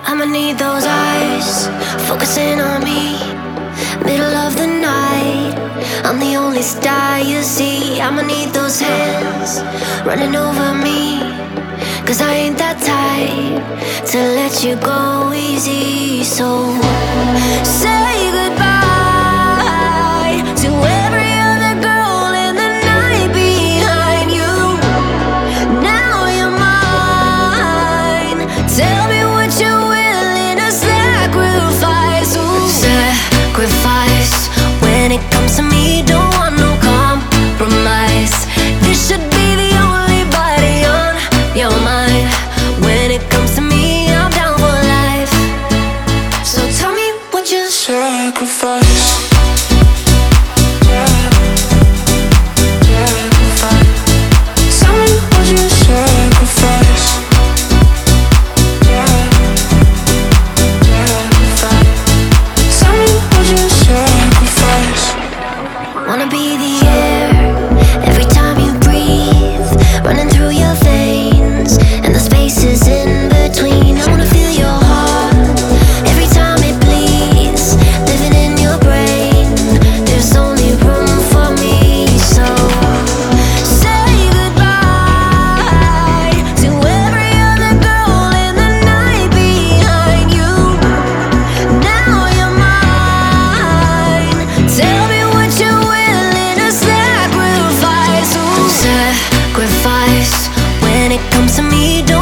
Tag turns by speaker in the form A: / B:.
A: I'ma need those eyes focusing on me. Middle of the night, I'm the only star you see. I'ma need those hands running over me, 'cause I ain't that type to let you go easy. So say goodbye to every other girl in the night behind you. Now you're mine. Tell me what you're willing to sacrifice. Ooh. Sacrifice when it comes to me. Don't want no compromise. This should be the only body on your mind. When it comes to me, I'm down for life. So tell me what you
B: sacrifice.
A: Tell me what you
B: sacrifice.
A: Tell me what you
B: sacrifice.
A: Wanna be the air every time you breathe, running through your veins and the spaces in between. I wanna feel your heart every time it bleeds, living in your brain. There's only room for me, so say goodbye to every other girl in the night behind you. Now you're mine. Tell me what you're willing to sacrifice. Ooh. Sacrifice when it comes to me. Don't